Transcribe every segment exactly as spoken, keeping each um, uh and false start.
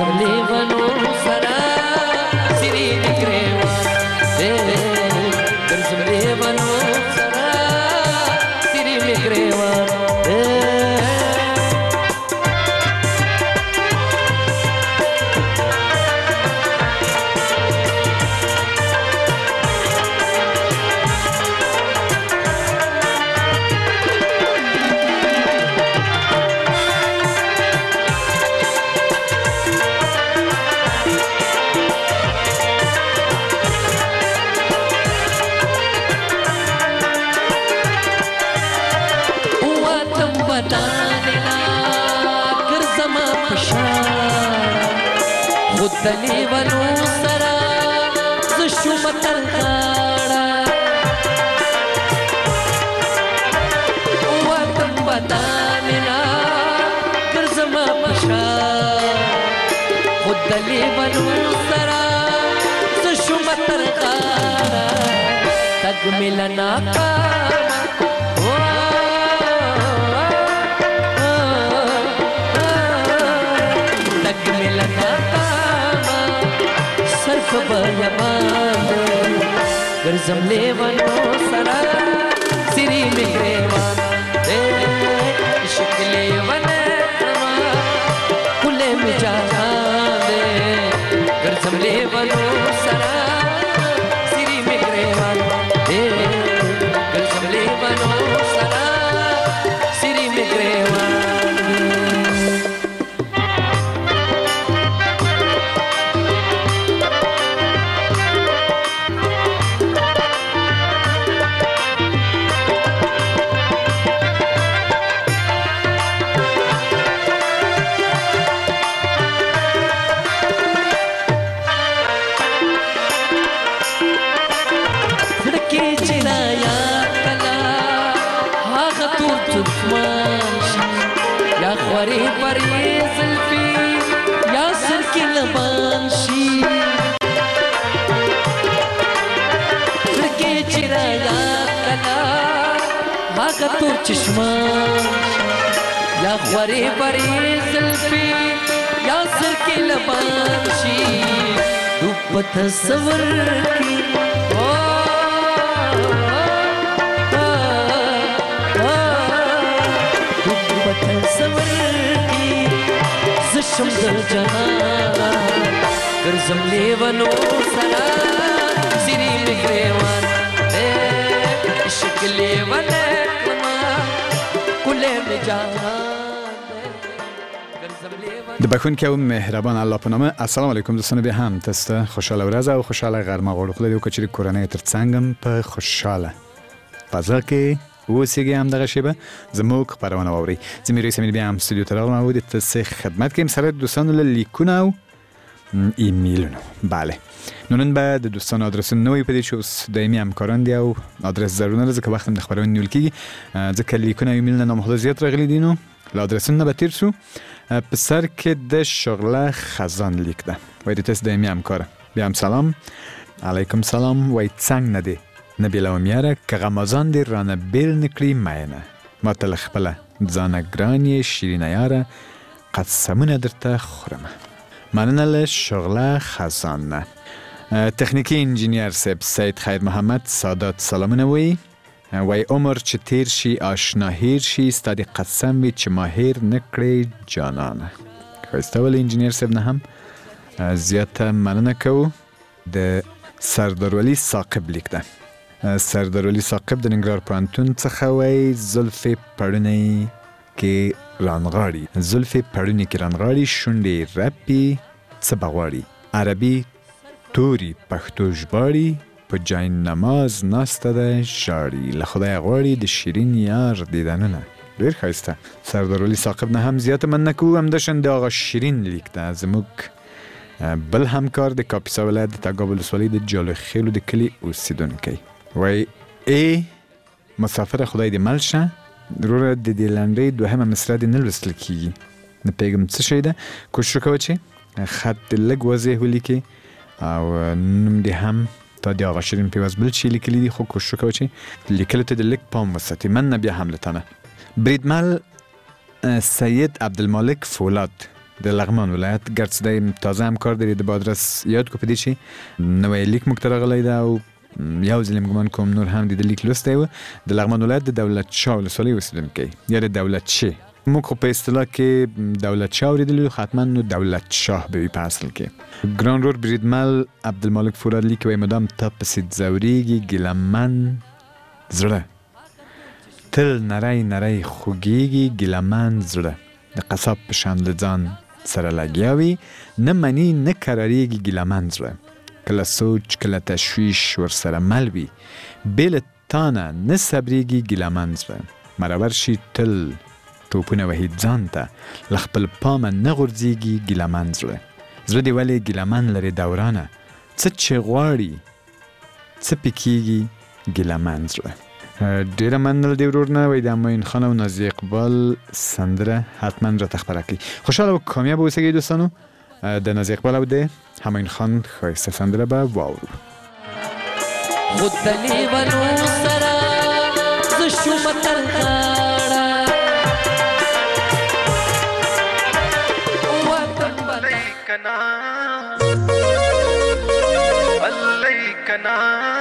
ګرځم لیونو سره سری مې ګریوان ګرځم لیونو سره سری مې ګریوان خود لیونو سرا زشوم تر غاڑا واتم بداننا کرزم پشا خود لیونو سرا زشوم تر غاڑا تگ ملنا کاما تگ ملنا بیابان ګرځم لیونو سره سری مې ګریوان عشق لیون کله مې جهان ګرځم لیونو سره سری مې ګریوان ګرځم لیونو سره سری مې ګریوان خوری پری زلفی یا سر کی لبان شی فرکی چرا یا کلا آگا تو چشمان یا خوری پری زلفی یا سر کی لبان شی دوپ تصور کی تصور کی زشم در جهان ګرځم لیونو سره سری مې ګریوان عشق لیون کما کله مې جهان ګرځم لیون د بخونکي او مهربان الله په نامه. السلام علیکم دوستان، بیا هم تاسو خوشاله ورځ او خوشاله غرمه غوړو خدای دې وکړي کورنۍ ترڅنګم په خوشاله فضا کې اوسېږي. هم دغه شیبه زموږ خپرونه واورئ. زه میرویس امین بیا هم استودیو ته راغلم او د تاسې خدمت کې سره دوستانو له لیکونه او ایمیلونو. بله نو نن به د دوستانو ادرسونه نه وي په دې چې اوس دایمي همکاران دي او ادرس ضرور نه ځکه وخت هم د خپرونې نیول کېږي ځکه لیکونه او ایمیلونه نامحدود زیات راغلي دي. نو له ادرسونو نه به تېر شو. په سر کې د شغله خزان لیک ده، وایي د تاسې دایمي همکاره. بیا هم سلام علیکم سلام. وایي څنګ نه دی نه بیلوم یاره که غمازان دی رانه بیل نکړي مینه ما تل خپله ځانه ګران یې شیرینه یاره قسمونه درته خورمه. مننه له شغله خزان نه. تخنیکی انجینیر صاحب سید خیر محمد سادات سلامونه وایي. وایي عمر چې تیر شي آشنا هیر شي ستا د قسم وي چې ما هیر نکړې جانانه. ښایسته ولې انجینیر صاحب نه هم زیاته مننه کوو. د سردارولی ثاقب لیک ده. سردارولی ثاقب د ننګرهار پوهنتون څخه وایي زلفې پړونی کې رانغاړي زلفې پړونی کې رانغاړي شونډې رپي څه به غواړي عربي توري پښتو ژباړي په جای نماز ناسته ده ژاړي له خدایه غواړي د شیرین یار دیدنونه. ډېر ښایسته. سردارولی ثاقب نه هم زیاته مننه کوو. همداشان د آغا شیرین لیک ده. زموږ بل همکار د کاپیسا ولایت د تګاب ولسوالۍ د جالو خیلو د کلي اوسیدونکی. وای ای مسافر خدای دې مل شه وروره د دې لنډۍ دوهمه مصرع دې نه لوستل کېږي. نه پوهېږم څه شی ده. کوشش وکوه چې خط دې لږ واضح ولیکې او نوم دې هم تا د آغا شیرین پیواز بل چی لیکلی دي خو کوشش وکوه چې لیکلو ته د لږ پام وساتې. مننه بیا هم له تا نه. بریدمل سید عبدالمالک فولاد د لغمان ولایت ګرد چې دی تازه هم کار داری د بادرس یاد کو په دې چې نوی لیک موږ ته راغلی ده او یو ځل ګمان کوم نور هم د لیک لوستی و د لغمان ولایت د دولت شاه ولسوالۍ اوسېدونکی یا د دولت شاه. موږ خو په اصطلاح کې دولت شاه اورېدلي حتما نو دولت شاه به وي په اصل کې. ګران رور بریدمل عبدالمالک فوراد لیکي وایي مدام تا پسې ځورېږي ګیلهمن زړه، تل نری نری خوږېږي ګیلهمن زړه، د قصاب په شان له ځان سره لګیا وي، نه مني نه قراریږي ګیلهمن زړه، کله سوچ کله تشویش ورسره مل وي، بې له تانه نه صبرېږي ګیلهمن زړه، مرور شي تل ټوپونه وهي ځان ته، له خپل پامه نه غورځېږي ګیلهمن زړه، زړه دې ولې ګیلهمن لري دورانه، څه چې غواړي څه پې کېږي ګیلهمن زړه. ډیره مننه دی ورور نه وای د امین خان او نازي اقبال سندره حتما راته خپره کړي. خوشحاله او کامیاب اوسئ دوستانو. د نازي اقبال او د امین خان ښایسته سندره به واورو. خود دلی ونو سره ز شوم تر غاړه وطن بلای کنا بلای کنا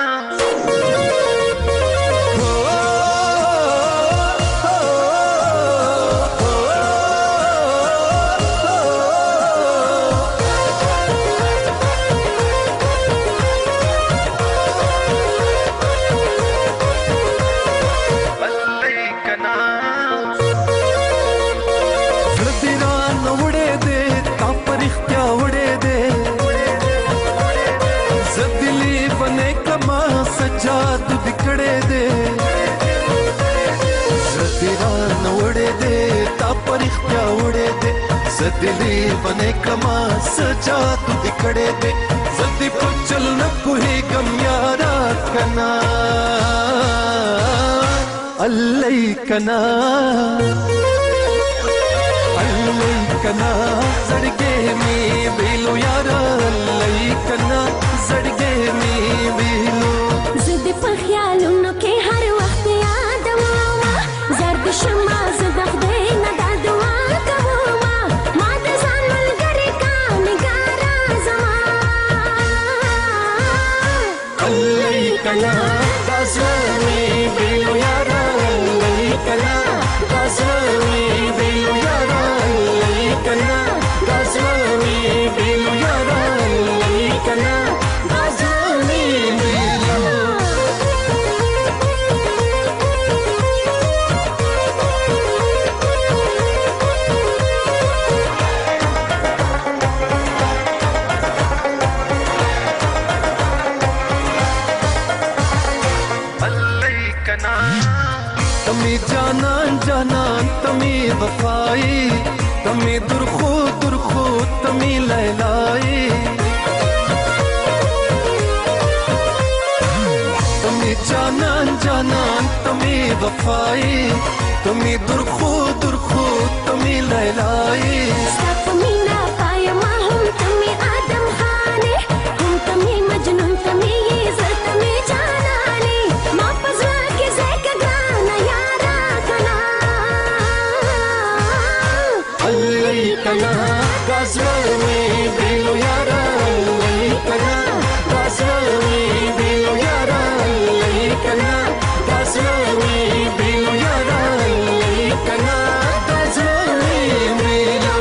दिली बने कमा सजा तू दिखड़े दे जल्दी पचल न कोई गम यारा कना अल्लाई कना अल्लाई कना जड़गे में बेलो यारा अल्लाई कना जड़गे में बेलो जिद पर ख्यालों न के हर वक्त याद आवा जर्द शमा ज़दख दे न दादवा कला दासवानी बेलो यारा लई कला दासवानी बेलो यारा लई कला दासवानी बेलो यारा लई कला दासवानी बेलो तमी जानान जानान तमी वफाई तमी दुरखो दुरखो तमी लैलाई तमी जानान जानान तमी वफाई तमी दुरखो दुरखो तमी लैलाई तमी ना पाया माहूम तमी आदम खाने हम तमी मजनून तमी ये तमी जानाने माँ पजवा के ज़ैक गाना यारा कना अल्लाई कना गाज़वानी बेलो यारा अल्लाई कना गाज़वानी बेलो यारा अल्लाई कना गाज़वानी बेलो यारा अल्लाई कना गाज़वानी बेलो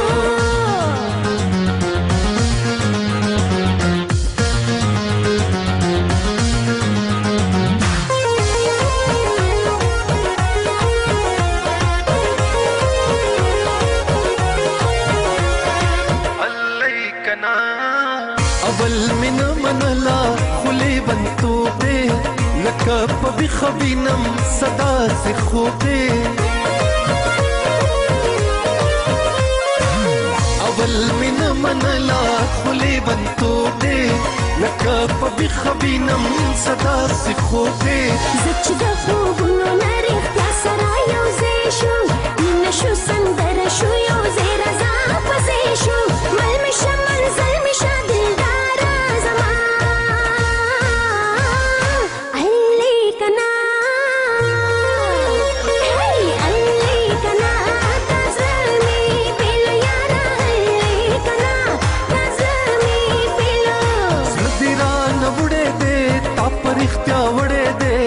अवल من منلا خلی بنتو بے لکب بخبینم صدا سے خوبے اول من منلا خلی بنتو بے لکب بخبینم صدا سے خوبے زچ د خوبونو نری اختیا سرا یو زیشو نشو سندر شو یو زیرا زا پزیشو مل مشا منزل مشا دلدارا زما علی کنا hey علی کنا تزرمی بیل یارا علی پرختیا وړې دې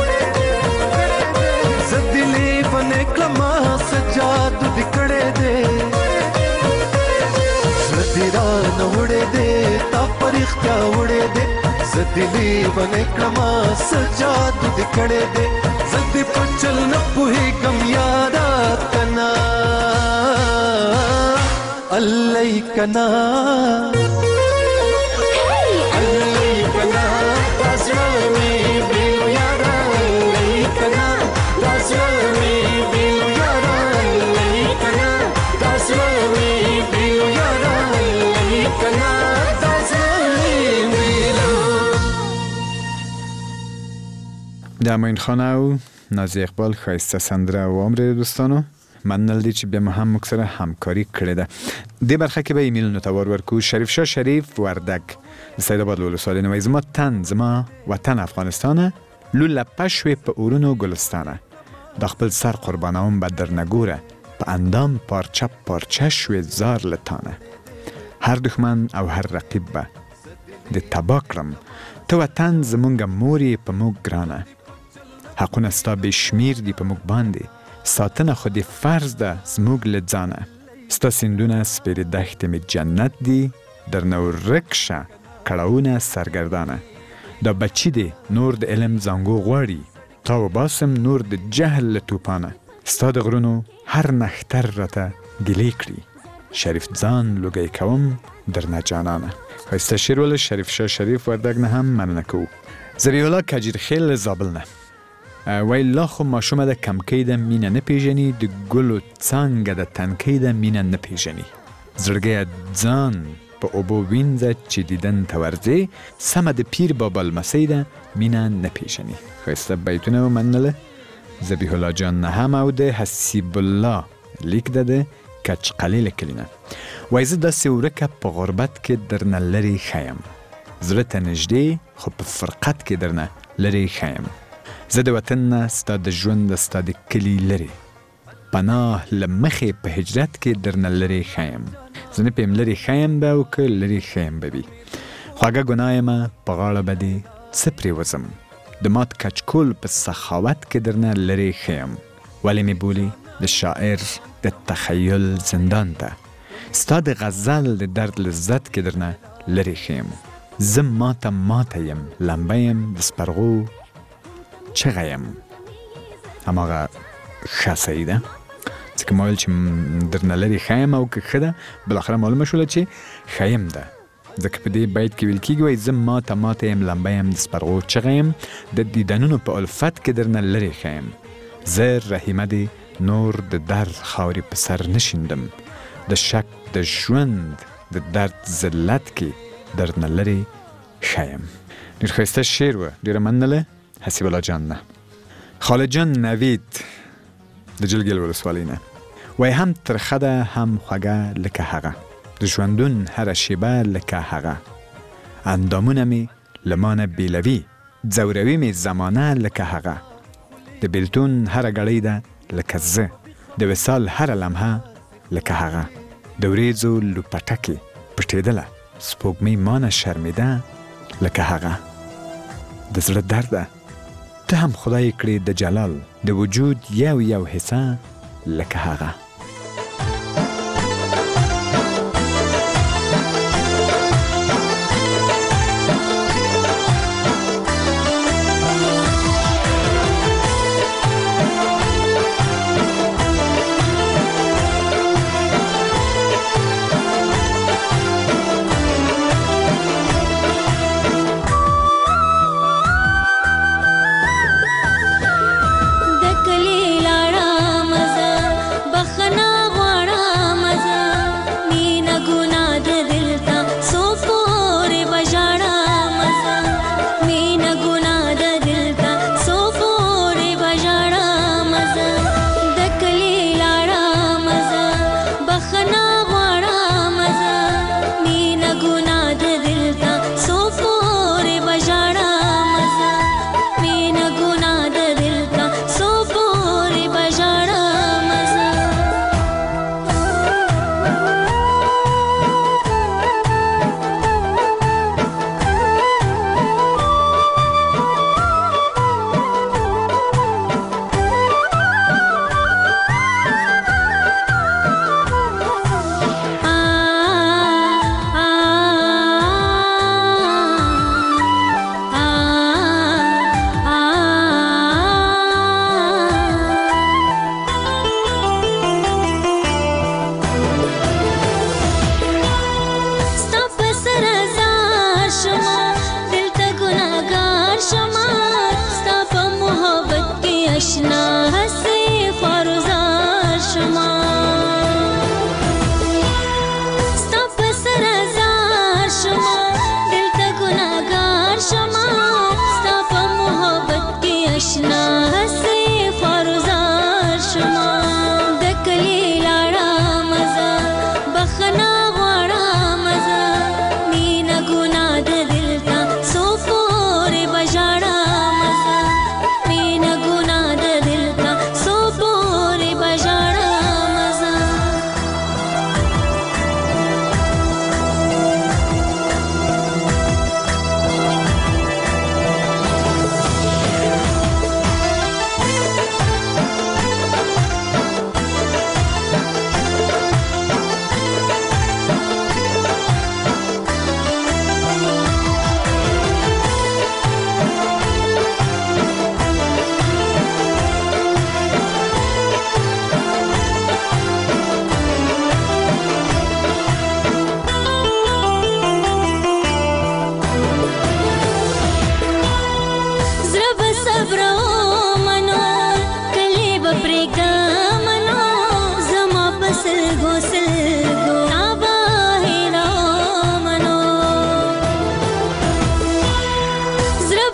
زدلې بنې کلمه سجاد دې کړې دې زدیرا نو وړې دې تا پرختیا وړې دې زدلې بنې کلمه سجاد دې کړې دې زدې پچل نه پوهې کم یادا کنا الله کنا د امین خان او نازی اقبال ښایسته سندره واورئ دوستانو. مننه دی چې بیا مو هم موږ سره همکاري کړې ده. دې برخه کې به ایمیلونو ته ور ورکو. شریف شاه شریف وردګ د سید آباد له ولسوالۍ نه وایي زما تن زما وطن افغانستانه لولپه شوې په اورونو ګلستانه د خپل سر قربانوم به در نګوره په اندام پارچه پارچه شوې زار له تانه هر دښمن او هر رقیب به د تبا کړم ته وطن زمونږ مورې په موږ ګرانه حقونه ستا بې شمیر دي په موږ باندې ساتنه خو دې فرض ده زموږ له ځانه ستا سیندونه سپېرې دښتې مې جنت دي درنه ورک شه کړاوونه سرګردانه دا بچي دی نور د علم زانګو غواړي تا وباسم نور د جهل له توپانه ستا د غرونو هر نښتر راته ګیلې کړي شریف ځان لوګی کوم درنه جانانه. ښایسته شعر ولې شریف شاه شریف وردګ نه هم مننه کوو. ذبیح الله کجیرخیل زابل نه وای لا خو ماشومه د کمکۍ د مینه نه پیژني د ګلو څانګه د تنکۍ د مینه نه پیژني زړګیه ځان په اوبو وینځه چې دیدن ته ورځې سمه د پیر بابا لمسی ده مینه نه پیژني. ښایسته بیتونه ومنله ذبیح الله جان نه هم او د حسیب الله لیک ده د کچ قلیل کلینه وای زه داسې ورکه په غربت کې درنه لرې ښیم زړه ته نږدې خو په فرقت کې درنه لرې ښیم زه د وطن نه ستا د ژوند ستا د کلي لرې پناه له مخې په هجرت کې درنه لرې ښیم زه نه پوهیم لرې ښیم به او که لرې ښیم به وي خواږه ګناه یمه په غاړه به دې څه پرېوځم د مات کچکول په سخاوت کې درنه لرې ښیم ولې مې بولي د شاعر د تخیل زندان ته ستا د غزل د درد لذت کې درنه لرې ښیم زه ماته ماته یم لمبه یم د سپرغو چغه یم هماغه ښه صحیح ده ځکه ما ویل چې درنه لرې ښه یم او که ښه ده بالاخره معلومه شوله چې ښه یم ده ځکه په دې بیت کې ویل کېږي وایي زه ماته ماته یم لمبه یم د سپرغو چغه یم د دیدنونو په الفت کې درنه لرې ښه یم زه رحیمه دې نور د درد خاورې په سر نشیندم د شک د ژوند د درد ذلت کې درنه لرې ښه یم. ډېر ښایسته شعر و ډېره مننله حسیب الله جان نه. خالد جان نوید د جلګل ولسوالۍ نه وایي هم ترخه ده هم خوږه لکه هغه د ژوندون هره شیبه لکه هغه اندامونه مې له مانه بیلوي ځوروي مې زمانه لکه هغه د بیلتون هره ګړۍ ده لکه زه د وصال هره لمحه لکه هغه د وریځو لوپټه کې پټېدله سپوږمۍ مانه شرمېده لکه هغه د زړه درده ته هم خدای کړې د جلال د وجود یو یو حصه لکه هغه. دکلی لاړه مزه بخ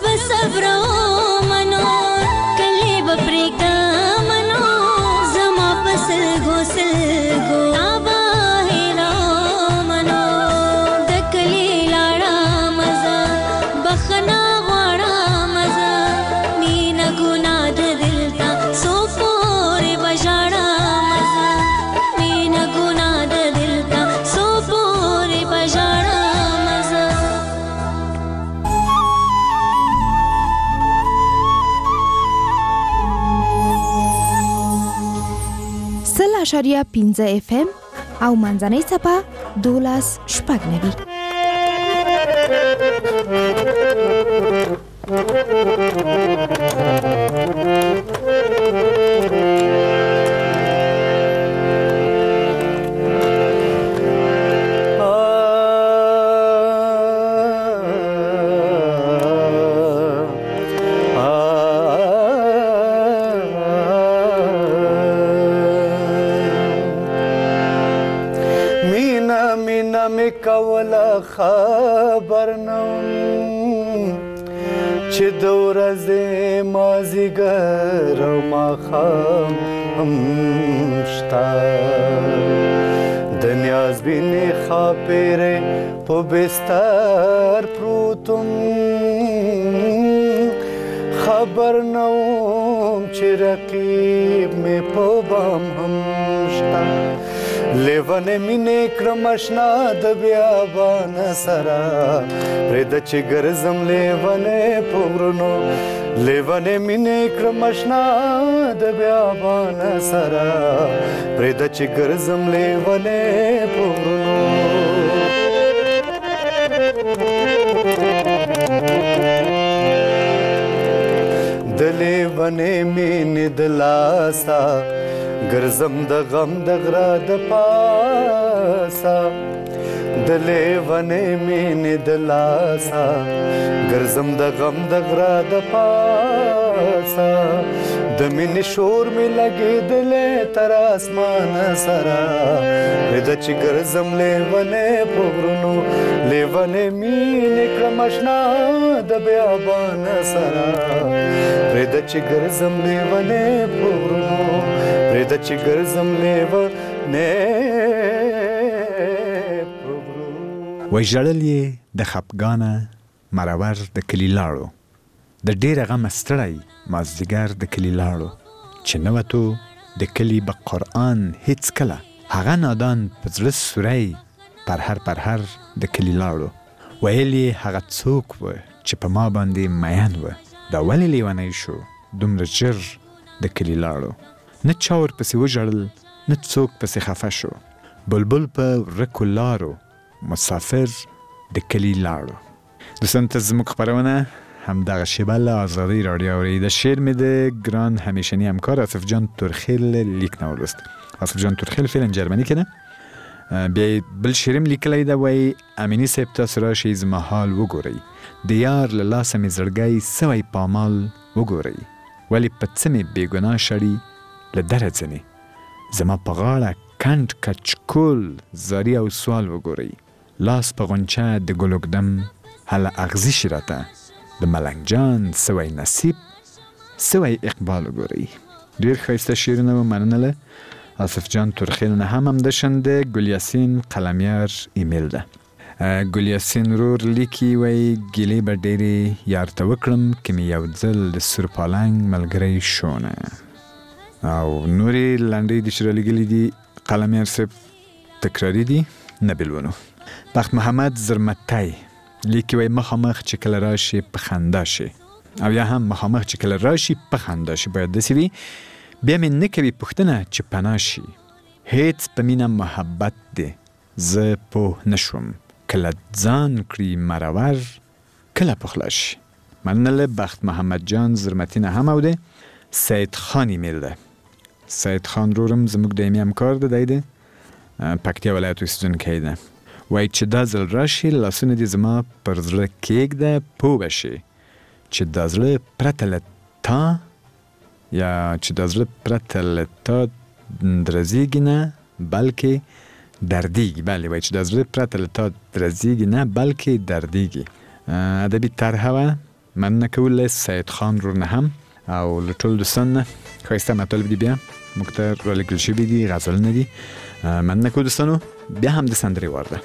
به صبر او منو کلی به پریږده منو زما په سلګو سلګو تابه هیرو منو د کلی لاړه مزه بخښنه غواړه مزه مینه ګناه د دل ته څو پورې به ژاړه مزه مینه ګناه د دل ته څو پورې به ژاړه مزه سل اشاریه پنځه اف ام او منځنۍ څپه دولس شپږ نوي. کولا خبر نم چې د ورځې مازدیګر او ماښام هم شته د نیازبینې ښاپېرې په بستر پروتم خبر نه وم چې رقیب مې په بام هم شته لیوانې مینې کړم اشنا د بیابان سره پرېږده چې ګرځم لیوانې په غرونو لیوانې مینې کړم اشنا د بیابان سره پرېږده چې ګرځم لیوانې په غرونو د لیوانې مینې د لاسه ګرځم د غم د غره د پاسه د لیوانې مینې د لاسه ګرځم د غم د غره د پاسه د مینې شور مې لګېدلی تر اسمانه سره پرېږده چې ګرځم لیوانې په غرونو لیوانې مینې کړم اشنا د بیابانه سره پرېږده چې ګرځم لیوانې په غرونو پرېږده چې ګرځم لیوانې په غرونو. وایي ژړل یې د خفګانه مرور د کلي لاړو د ډېره غمه ستړی مازدیګر د کلي لاړو چې نه وتو د کلي به قرآن هېڅکله هغه نادان په زړه سوری پرهر پرهر د کلي لاړو ویل یې هغه څوک و چې په ما باندې مین و دا ولې لیونی شو دومره ژر د کلي لاړو نه چا ورپسې وژړل نه څوک پسې خفه شو بلبل په ورکو لارو مسافر د کلي لاړو. دوستان ته زموږ خپرونه همدغه شیبه له آزادۍ رادیو اورئ. د شعر مې د ګران همیشني همکار آصف جان تورخیل لیک نولست. آصف جان تورخیل فعلا جرمني کې ده. بیا بل شعر هم لیکلی ده وایي امیني صاحب تاسو راشئ زما حال وګورئ د یار له لاسه مې زړګی سوی پامال وګورئ ولې په څه مې بېګناه شړي له دره ځنې زما په غاړه کنډ کچکول زاری او سوال وګورئ لاس په غونچه د ګلوګدم هله اغزي شي راته د ملنګ جان سوی نصیب سوی اقبال وګورئ. ډېر ښایسته شعرونه و. مننه له آصف جان تورخیل نه هم همداشان د ګل یاسین قلمیار ایمیل ده. ګل یاسین ورور لیکي وایي ګیلې به ډېرې یار ته وکړم که مې یو ځل د سور پالنګ ملګری شونه. او نورې لنډۍ دي چې رالیږلي دي قلمیار صاحب تکراري دي نه بلونو. بخت محمد زرمتی لیکي وایي مخامخ چې کله راشي په خندا شي او یا هم مخامخ چې کله راشي په خندا شي باید داسې وي بیا مې نه کوي پوښتنه چې پناه شي هیڅ په مینه محبت دی زه پوه نه شوم کله ځان کړي مرور کله پخلا شي. مننه له بخت محمد جان زرمتی نه هم او دی. سید خان ایمیل ده. سید خان رورم زموږ دایمي همکار ده دی ده پکتیا ولایت اوسېدونکی ده. وایي چې دا ځل راشي لاسونه دې زما پر زړه کېږده پوه به شي چې دا زړه پرته له تا یا چې دا زړه پرته له تا درزیږي نه بلکې دردیږي. بله وایي چې دا زړه پرته له تا درزیږي نه بلکې دردیږي. ادبي طرحه وه مننه کول سید خان رو نه هم او له ټول دوستان نه ښایسته مطالب دي بیا موږ ته رالیږل شوي دي غزلونه دي مننه کوو دوستانو بیا هم د سندرې وار ده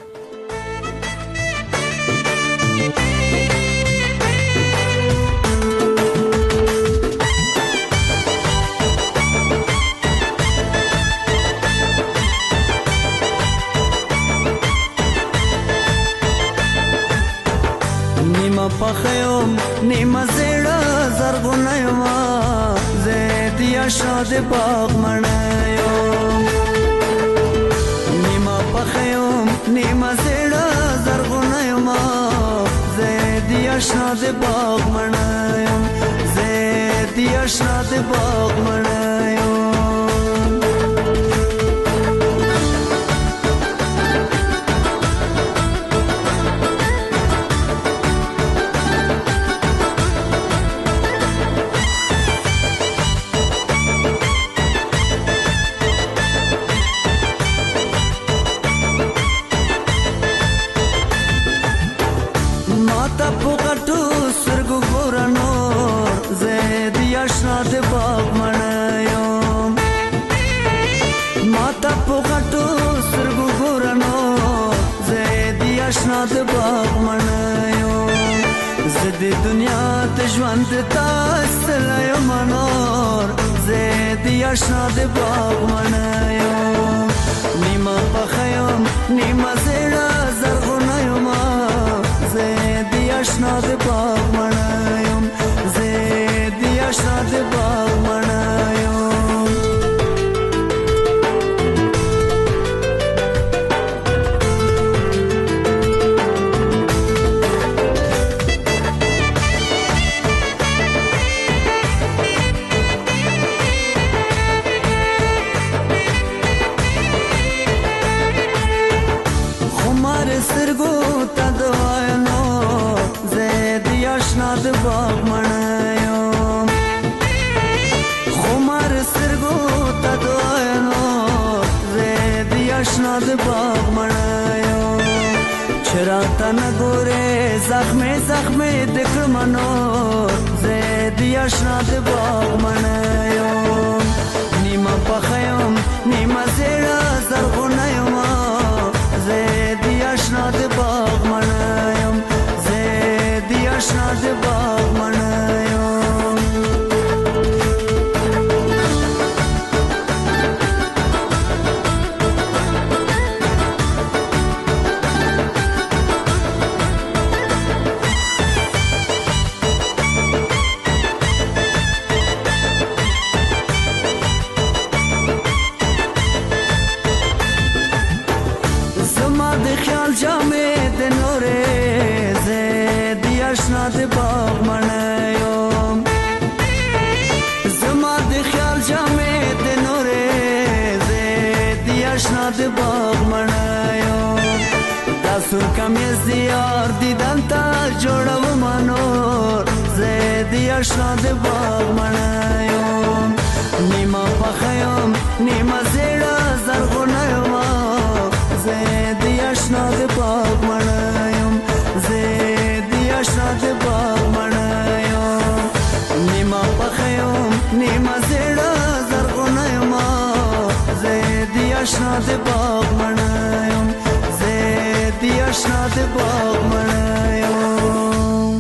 پخیم نیمه زیڑا زرگونیم زیدی شاد باغ منیم نیمه پخیم نیمه زیڑا زرگونیم زیدی شاد باغ منیم زیدی شاد باغ منیم اشنا د باغ منایم زد دنیا د ژوند تاسل یم نور زد اشنا د باغ منایم نیمه پخیم نیمه زیړه زرغونه یم زد اشنا د باغ منایم زد اشنا د باغ منایم باغ منایم خمار سرگو تدوینو زیدی اشنا د باغ منایم چرا تن گوره زخم زخم دکر منو زیدی اشنا د باغ منایم نیمه پخیم نیمه زیڑا زرغونیم زیدی اشنا د باغ منایم زیدی اشنا د باغ منایم زما د خیال جامې د نورې زیدی اشنا د باغ منایم زما د خیال جامې د نورې زیدی اشنا د باغ منایم دا سور کمیز دیار دیدن تا جوړوم نور زیدی اشنا د باغ منایم نیمه پخیم نیمه زیړه زرغونه یم زیدی اشنا د باغ منایم زیدی اشنا د باغ منایم نیمه پخیم نیمه زیړه زرغونه یم زیدی اشنا د باغ منایم زیدی اشنا د باغ منایم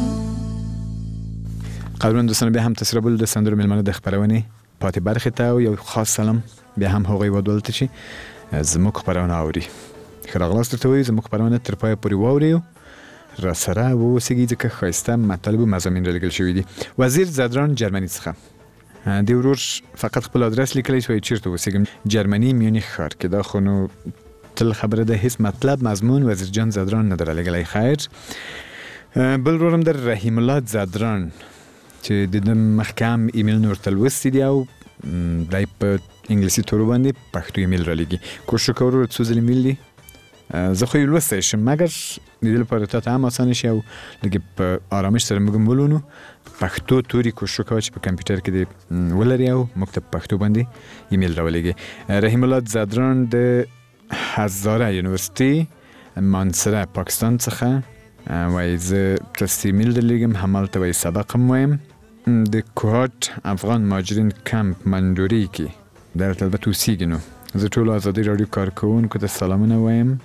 قدرمن دوستان بیا هم تسره بول د سندرو میلمانه د خبرونې پاتې برخې ته او یو خاص سلام بیا هم هغوی ودولته چې زموږ خبرونه اوري ښه راغلاست درته وایو زموږ خبرونه تر پایه پورې واورئ را سره واوسیږئ ځکه ښایسته مطالب و مضامین رالیږل شوي دي وزیر زدران جرمني څخه دې ورور فقط خپل آدرس لیکلی چې وایي چیرته اوسیږم جرمني میونخ ښار کې دا خو نو تل خبره ده هیڅ مطلب مضمون وزیر جان زدران نه در رالیږلی خیر بل ورورم در رحیم الله زدران چې د ده مخکې هم ایمیلونه ورته لوستي دي او دی په انګلیسي تورو باندې پښتو ایمیل رالیږي کوشش وکړه ورور څو ځلې ایمیل دي زه خو یې لوستی شم مګر د دې لپاره تا ته هم اسانه شي او لږې په آرامش سره موږ هم ولولو پښتو توري کوشش وکوه چې په کمپیوټر کې دې ولري او موږ ته په پښتو باندې ایمیل راولېږي رحیم الله زدران د هزاره یونیورسټي مانسره پاکستان څخه وای زه تاسو ایمیل درلیږم، همالته وای سبق هم وایم. د کوهاټ افغان مهاجرین کمپ مندوري کې دلته البته اوسیږي. نو زه ټولو ازادي راډیو کارکوونکو ته سلامونه وایم.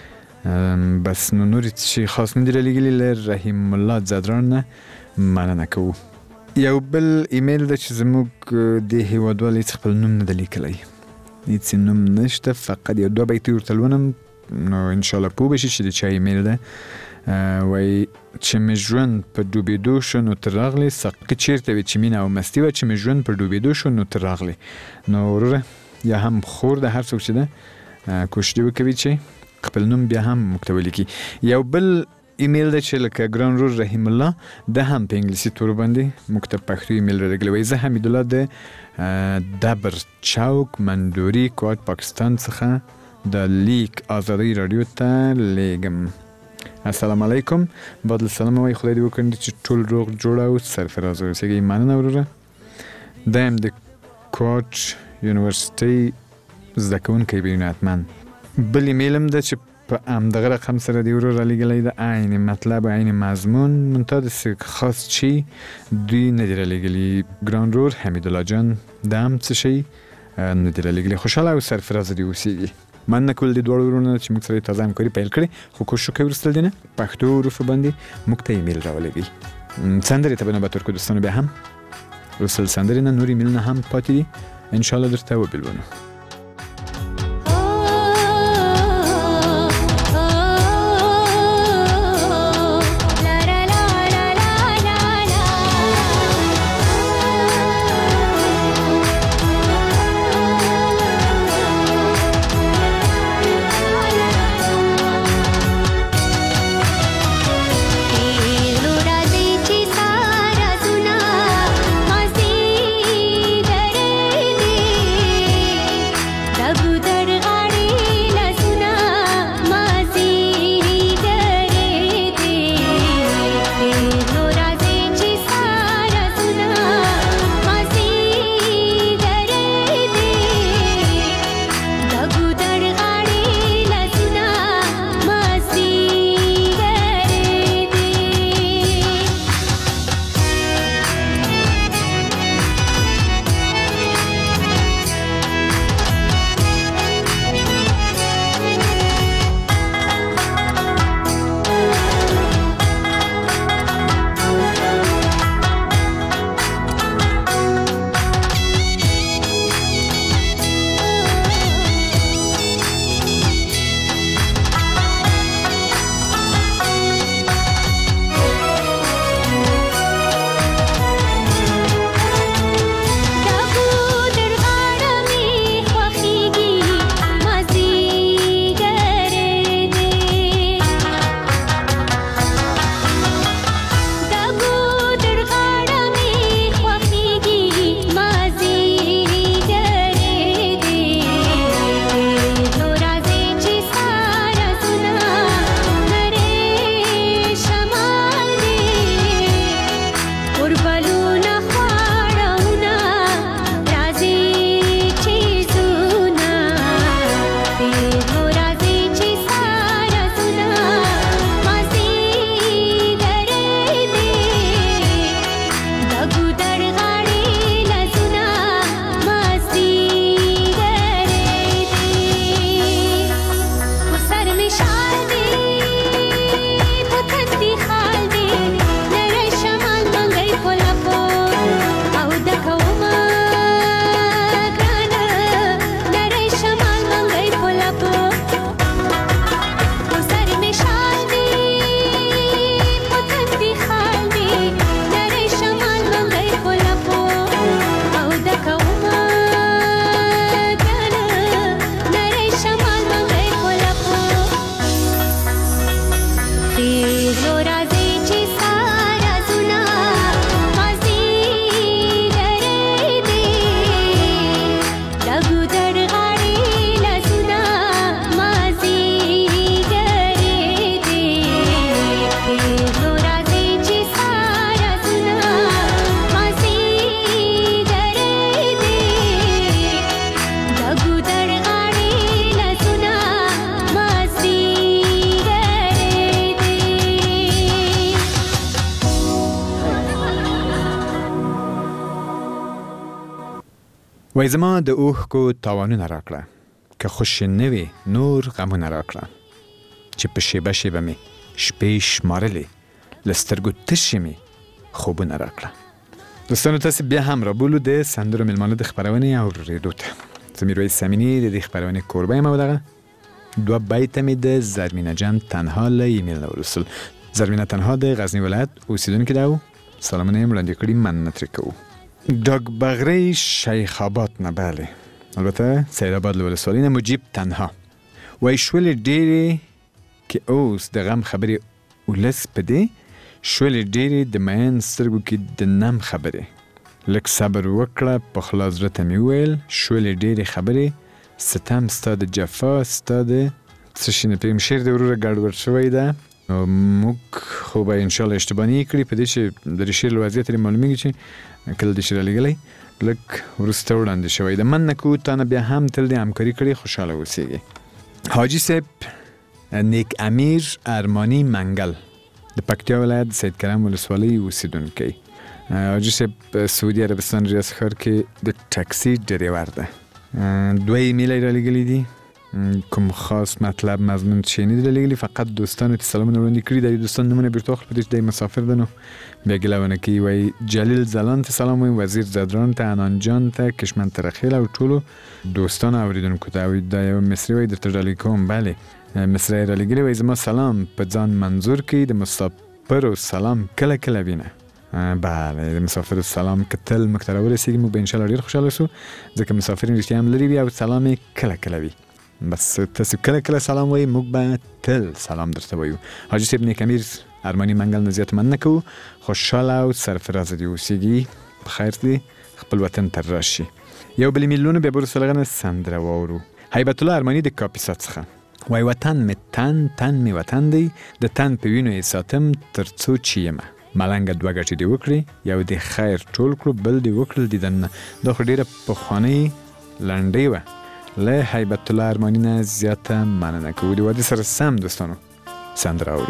بس نو نور چې خاص نه دي رالیږلي له رحیم الله ځدران نه مننه کوو. یو بل ایمیل ده چې زموږ د هیوادوال هیڅ خپل نوم نه ده لیکلی، هیڅ نوم نشته، فقط یو دوه بیتې ورته لولم نو انشاءالله پوه بشي چې د چا ایمیل ده. وای چې مې ژوند په ډوبېدو شو نو ته راغلې، ساقي چېرته وې چې مینه او مستي وه، چې مې ژوند په ډوبېدو شو نو ته راغلې. نو وروره یا هم خور ده هر څوک چې ده کوشش دې وکوي چې خپل نوم بیا هم موږ ته ولیکي. یو بل ایمیل ده چې لکه ګران رور رحیم الله ده هم په انګلیسي تور باندې موږ ته پښتو ایمیل رالیږلی. وایي زه حمیدالله د دبر چوک مندوري کوهاټ پاکستان څخه د لیک ازادي راډیو ته لیږم. السلام علیکم، بعد السلام وایي خدای دې وکړي چې ټول روغ جوړ او سرفراز اوسېږئ. مننه وروره. دا هم د کوهاټ یونیورسټۍ زده کوونکی به وي حتما. بل ایمیل هم ده چې په همدغه رقم سره دې ورور رالیږلی ده، عین مطلب عین مضمون، منتها داسې خاص چی دوی نه دي رالیږلي. ګران رور حمیدالله جان دا هم څه شی نه دي رالیږلي. خوشحاله او سرفرازه دې اوسېږي. مننه کول دې دواړو ورونو چې موږ سره تازه همکاري پیل کړې، خو کوشش وکړئ وروسته له دې نه پښتو حروفو باندې موږ ته ایمیل راولېږئ. سندرې ته به نوبت ورکړو دوستانو. بیا هم وروسته له سندرې نه نور ایمیلونه هم پاتې دي، انشاءالله درته وبیلونو. Thank you. وای زما د اوښکو تاوانونه راکړه، که خوش نه وي نور غمونه راکړه، چې په شیبه شیبه مې شپې شمارلې، له سترګو تشې مې خوبونه راکړه. دوستانو تاسې بیا هم رابولو د سندرو میلمانه د خپرونې اورېدو ته. زه میرویس سمینی د دې خپرونې کوربه یم او دغه دوه بیته مې د زرمینه جان تنها له ایمیل نه ورسول. زرمینه تنها د غزني ولایت اوسیدونکې ده او سلامونه یې وړاندې کړي، مننه ترې کوو. ډاګ بغرۍ شیخ آباد نه، بله البته سید آباد له ولسوالۍ نه مجیب تنها وایي شولې ډېرې کې اوس د غم خبرې ولس په دې، شولې ډېرې د مین سترګو کې د نم خبرې، لږ صبر وکړه په خلا زړه ته مې وویل، شولې ډېرې خبرې ستم ستا د جفا ستا د څه شي نه پوهېږم، شعر د وروره ګډوډ شوی ده. موږ خو به انشاءالله اشتباه نه کړي په دې چې د دې شعر له وضعیت یې معلومېږي چې کله دې شعر رالیږلی لږ وروسته وړاندې شوی ده. مننه کوو تا نه بیا هم تل دې همکاري کړې، خوشحاله اوسېږي. حاجي صاحب نیک امیر ارمانی منګل د پکتیا ولایت سید کرم ولسوالۍ اوسیدونکی. حاجي صاحب سعودي عربستان ریاض ښار کې د ټکسي ډریور ده. دوه ایمیل یې رالیږلي دي، کوم خاص مطلب مضمون چې نه دی رالیږلي، فقط دوستانو ته سلامونه وړاندې کړي. د دوستان نومونه بیرته واخلو په دې چې دی مسافر ده نو بیا ګیله ونه کوي. وایي جلیل زلان ته سلام وایم، وزیر زدران ته، انان جان ته، کشمن ترخیل او ټولو دوستانو اوریدونکو ته. او دا یو مصري وایي درته ډالۍ کوم. بله مصري یې رالیږلي، وایي زما سلام په ځان منظور کړي، د مسافرو سلام کله کله وینه. بله د مسافرو سلام که تل موږ ته راورسېږي موږ به انشاءالله ډېر خوشحاله شو، ځکه مسافرین رښتیا هم لرې وي او سلام یې کله کله وي. بس تاسو کله کله سلام وایي، موږ به تل سلام درته وایو. حاجي صاحب نیک امیر ارمانی منګل نه زیات مننه کوو. خوشحاله او سرفرازه دې اوسېږي، په خیر دې خپل وطن ته راشي. یو بل ایمیلونه بیا وروسته له هغه نه سندره واورو. هیبت الله ارمانی د کاپیسا څخه وایي وطن مې تن تن مې وطن دی، د تن په وینو یې ساتم تر څو چې یمه، ملنګه دوه ګټې دې وکړي، یو دې خیر ټول کړو بل دې وکړل دیدنونه. دا خو ډېره پخوانۍ لنډۍ وه. له هیبت الله ارمانی نه زیاته مننه کوو. د واده سره سم دوستانو سندره اورو.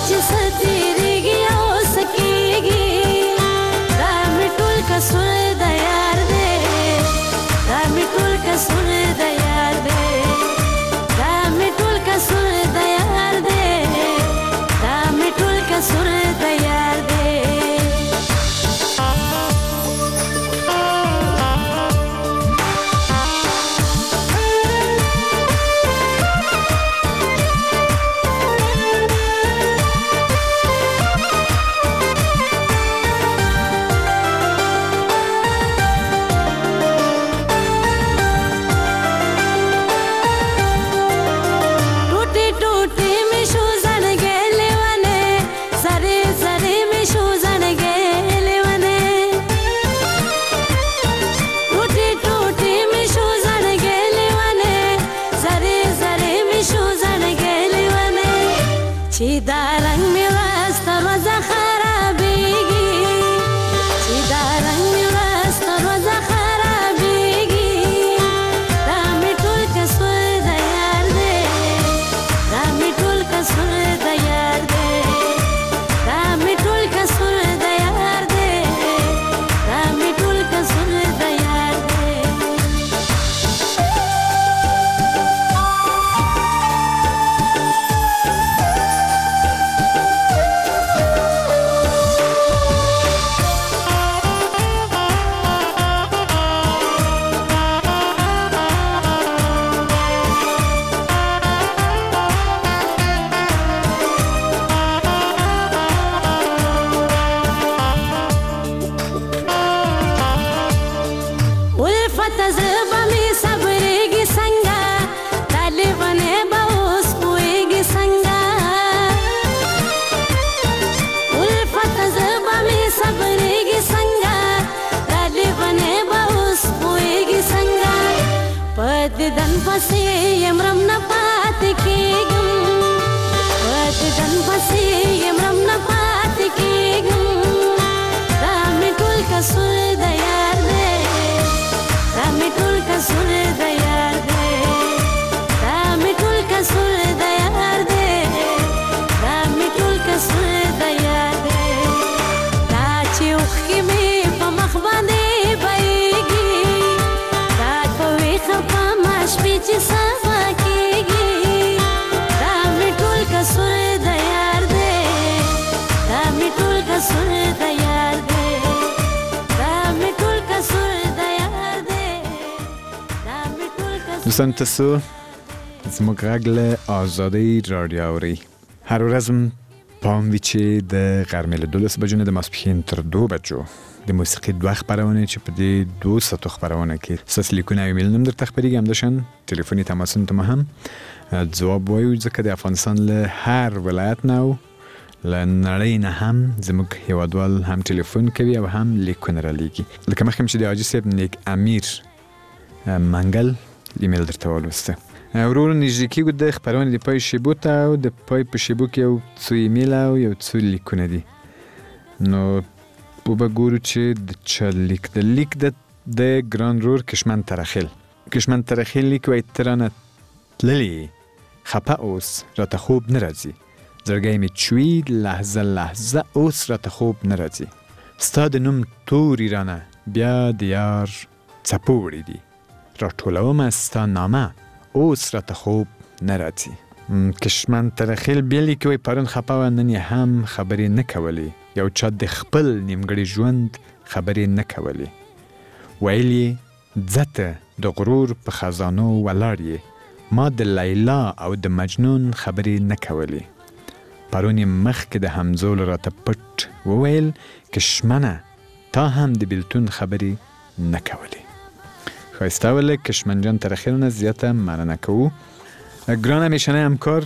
چې ستېرېږي او سکېږي دا مې ټول کسور د یار دی دا مې ټول کسور د یار دی دا مې ټول کسور د یار دی دا مې ټول کسور د یار دی چې دا رنگ مې ورځ تر ورځه خرابېږي چې دا رنگ مې ورځ تر ورځه خرابېږي دا مې ټول کسور د یار دی دا مې ټول کسور د یار دی دا مې ټول کسور د یار دی دا مې ټول کسور د یار دی الفت زبا می صبرېږي څنګه دا لیونی به اوس پوهېږي څنګه الفت زبا می صبرېږي څنګه دا لیونی به اوس پوهېږي څنګه په دیدن پسې یم رم نه پاتې کېږم په دیدن پسې یم رم نه پاتې کېږم دا مې ټول کسور د یار دی دا مې ټول کسور د یار دی دا مې ټول کسور د یار دی دا مې ټول کسور د یار دی دا چې اوښکې مې په مخ باندې بهېږي دا کوې خفه ما شپې چې سبا کېږي دا مې ټول کسور د یار دی دا مې ټول کسور د یار دی دا مې ټول کسور د یار دی دا مې ټول کسور دوستان تاسو زموږ غږ له آزادۍ راډیو اورئ هر ورځ م پام وي چې د غرمې له دولس بجو نه د ماسپښین تر دو بجو د موسیقي دوه خپرونې چې په دې دو ساعتو خپرونه کې ستاسو لیکونه او ایمیلونه هم درته خپرېږي همداشان تلیفوني تماسونو ته هم ځواب وایو ځکه د افغانستان له هر ولایت نه او له نړۍ نه هم زموږ هیوادوال هم تلیفون کوي او هم لیکونه رالیږي لکه مخکې چې د حاجي صاحب نیک امیر منګل ایمیل درته ولوسته ورور نږدې کېږو د خپرونې د پای شیبو ته او د پای په شیبو کې یو څو ایمیل او یو څو لیکونه دي نو وبګورو چې د چا لیک د لیک د د ګران رور کشمن ترخیل کشمن ترخیل لیک وایي ته رانه تللې خفه اوس راته خوب نه راځي زړګی مې چوي لحظه لحظه اوس راته خوب نه راځي ستا د نوم توري رانه بیا د یار څپو وړي دي راټولومه ستا نامه اوس راته خوب نه راځي کشمن ترخیل بیا لیکي وایي پرون خفه وه نن یې هم خبرې نه کولې یو چا د خپل نیمګړي ژوند خبرې نه کولې ویل یې ځه ته د غرور په خزانو ولاړ یې ما د لیلا او د مجنون خبرې نه کولې پرون یې مخکې د همزول راته پټ وویل کشمنه تا هم د بیلتون خبرې نه کولې ښایسته ولې کشمن جان ترخیل نه زیاته مننه کوو ګران همیشنی همکار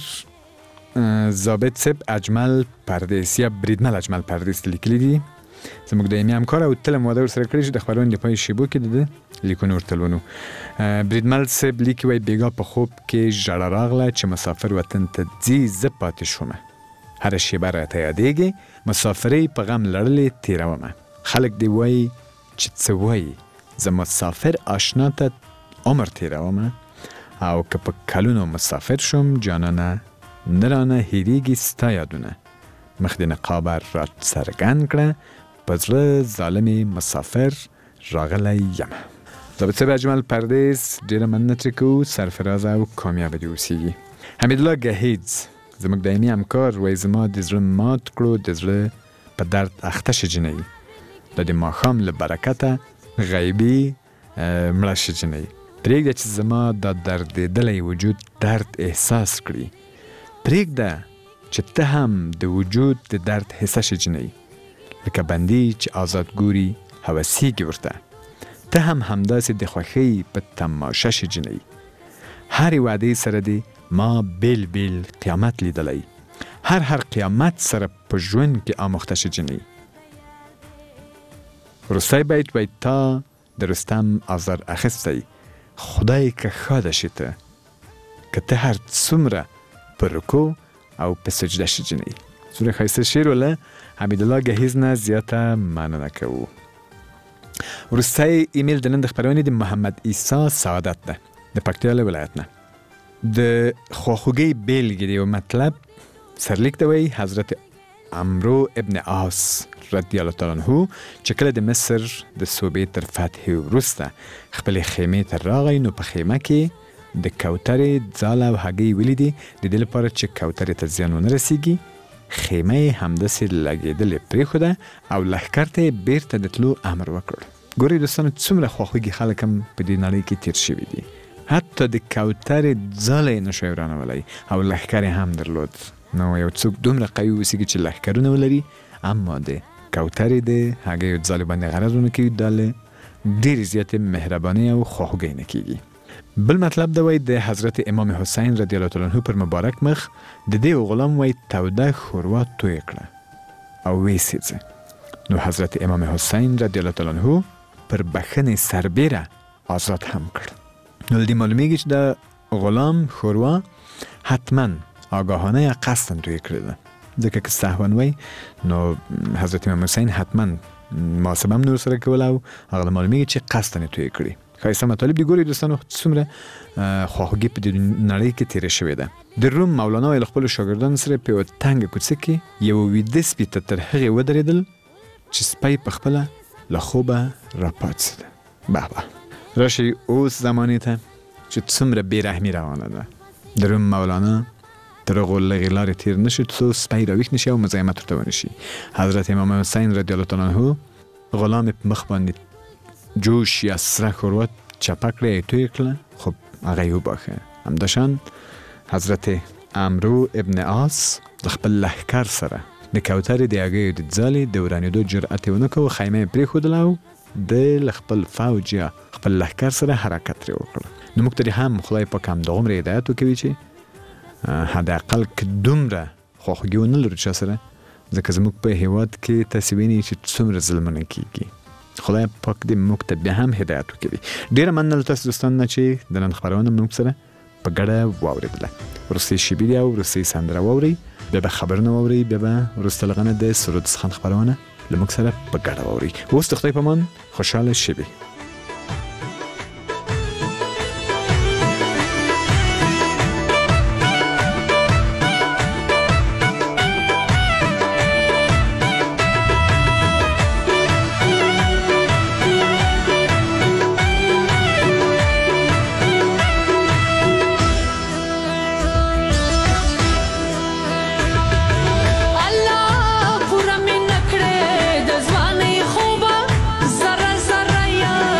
ضابط صاحب اجمل پردیس یا بریدمل اجمل پردیس لیکلی دي زموږ دایمي همکار او تل مو ورسره کړی چې د خپرونې د پای شیبو کې د لیکونو ورته لولو بریدمل صاحب لیکي وایي بېګا په خوب کې ژړه راغله چې مسافر وطن ته ځي زه پاتې شومه هره شیبه راته یادېږي مسافرۍ په غم لړلې تېرومه خلک دې وایي چې څه وایي زه مسافر آشنا ته عمر تېرومه او که په کلونو مسافر شم جانانه نه رانه هېرېږي ستا یادونه مخ د نقاب را څرګند کړه په زړه ظالم مسافر راغلی یم. ضابط صاحب اجمل پردیس ډیره مننه چې کو سرفراز او کامیاب دې اوسیږي. حمیدالله گهیز زموږ دایمي همکار وایي زما د زړه مات کړو د زړه په درد اخته شي جنۍ د دې ماښام له برکته غیبي مړه شي جنۍ. پرېږده چې زما دا دردېدلی وجود درد احساس کړي. پرېږده چې ته هم د وجود د درد حصه شي جنۍ لکه بندي چې آزاد ګوري هوسیږي ورته. ته هم همداسې د خوښۍ په تماشه شي جنۍ. هرې وعدې سره دې ما بیل بیل قیامت لیدلی. هر هر قیامت سره په ژوند کې آموخته شي جنۍ. وروستی بیت وایي تا د رستم آزار اخیستی خدای که ښاده شي ته که ته هر څومره په رکوع او په سجده شي جنۍ. څومره ښایسته شعر وله حمیدالله گهیز نه زیاته مننه کوو. وروستی ایمیل د نن د خپرونې د محمد عیسی سعادت ده د پکتیا له ولایت نه. د خواخوږۍ بیلګې د یو مطلب سرلیک ته وایي حضرت عمرو ابن عاص رضی الله تعالی عنه چې کله د مصر د صوبې تر فتح وروسته خپلې خیمې ته راغی نو په خیمه کې د کوترې ځاله او هګۍ ولیدې د دې لپاره چې کوترې ته زیان ونه رسیږي. خیمه یې همداسې لګېدلې پرېښوده او لښکر ته یې بیرته د تلو امر وکړ. ګورئ دوستانو څومره خواخوږي خلک هم په دې نړۍ کې تیر شوي دي. حتی د کوترې ځاله یې نشوی ورانولی او لښکر یې هم درلود. نو یو څوک دومره قوي اوسېږي چې لښکرونه ولري اما د کوترې د هګیو ځالې باندې غرض ونه کوي دا له ډېرې زیاتې مهربانۍ او خواخوږۍ نه کېږي. بل مطلب دا وایي د حضرت امام حسین رضی الله تعالی عنه پر مبارک مخ د دې غلام وایي توده ښوروا توی کړه او ویې نو حضرت امام حسین رضی الله تعالی عنه پر بخښنې سربیره آزاد هم کړ. نو له دې معلومیږي چې د غلام ښوروا حتما آگاهانه یا قصداً توی کړې ده. ځکه که سهواً وای نو حضرت امام حسین حتما محاسبه هم نور سره کوله او هغه معلومیږي چې قصداً توی کړي. ښایسته مطالب دي. ګورئ دوستانو څومره خواخوږي په دې نړۍ کې تېره شوې ده. د روم مولانا وایي له خپلو شاګردانو سره په یوه تنګه کوڅه کې یو ویده سپي ته تر هغې ودرېدل چې سپی په خپله له خوبه راپاڅېده. به به راشئ اوس زمانې ته چې څومره بېرحمي روانه ده. د روم مولانا تر هغو لږې لارې تېر نه شي څو سپی راویښ نه شي او مزاحمت ورته ونه شي. حضرت امام حسین رضی الله تعالی عنه غلام یې په مخ باندې جوش یا سره ښوروا چپه کړه یې توی کړه خب هغه یې وباښه. همداشان حضرت عمرو ابن عاص د خپل لښکر سره د کوترې د هګیو د ځالې د ورانېدو جرأت یې ونه کړ. خیمه یې پرېښودله او د له خپل فوج یا خپل لښکر سره حرکت ترې وکړ. نو موږ ته هم خدای پاک همدغومره هدایت وکوي چې حداقل که دومره خواخوږي ونه لرو چا سره ځکه زموږ په هېواد کې تاسې وینئ چې څومره ظلمونه کېږي. خدای پاک دې موږ ته بیا هم هدایت وکړي. ډېره مننه له تاسو دوستانو نه چې د نن خپرونه موږ سره په ګډه واورېدله. وروستۍ شېبې دي او وروستۍ سندره واورئ بیا به خبرونه واورئ بیا به وروسته له هغه د سرود څخه خپرونه له موږ سره په ګډه واورئ. اوس د خدای په امان خوشحاله شېبې. Allah pura min nakde de zwane khoba zara zara ya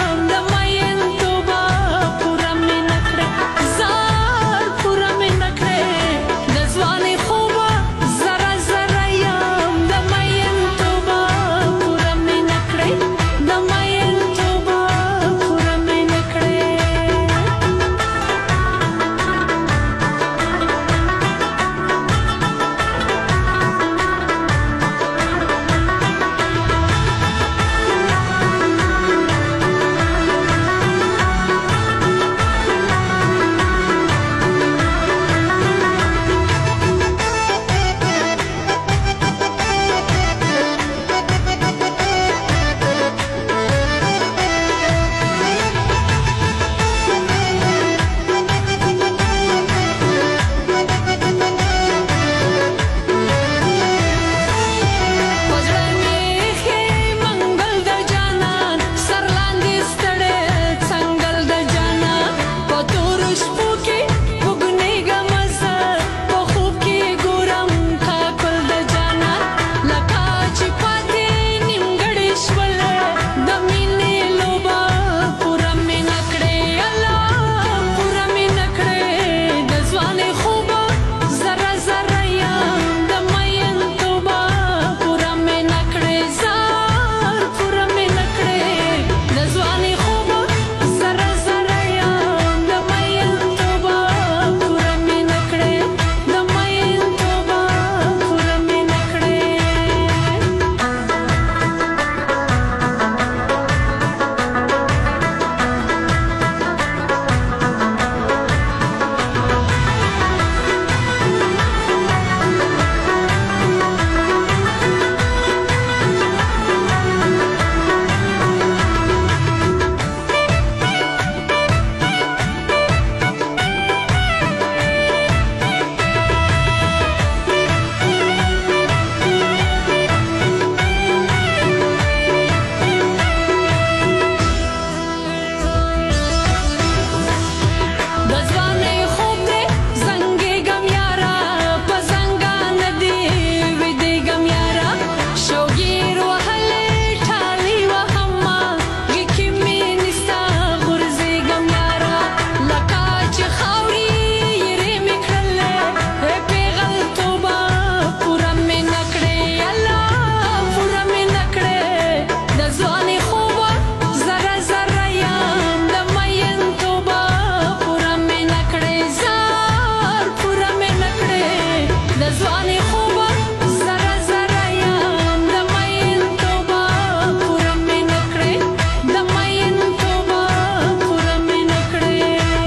ځواني خوبه زره زره یم د مین توبه پوره مې نه کړې د مین توبه پوره مې نه کړې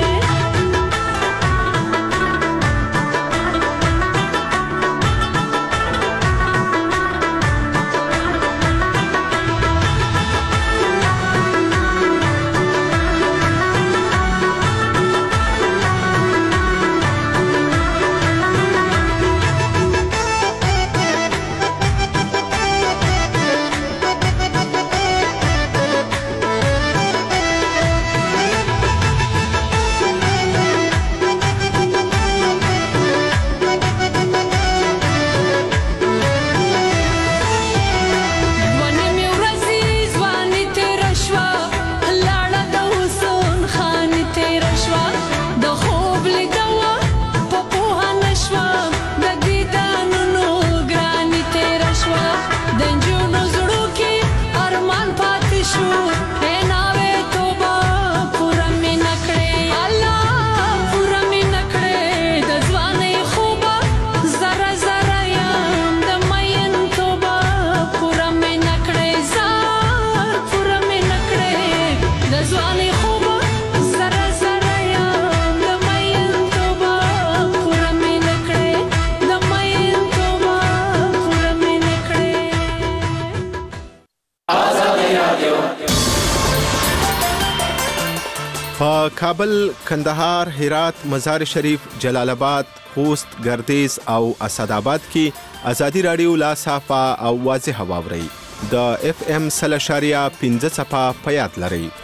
کابل، کندهار، هرات، مزار شریف، جلال آباد، خوست، گردیز او اسداباد کې ازادي رادیو لا صافه او واضح واوري د اف ام سل اشاریه پنځه صفه په یاد لري.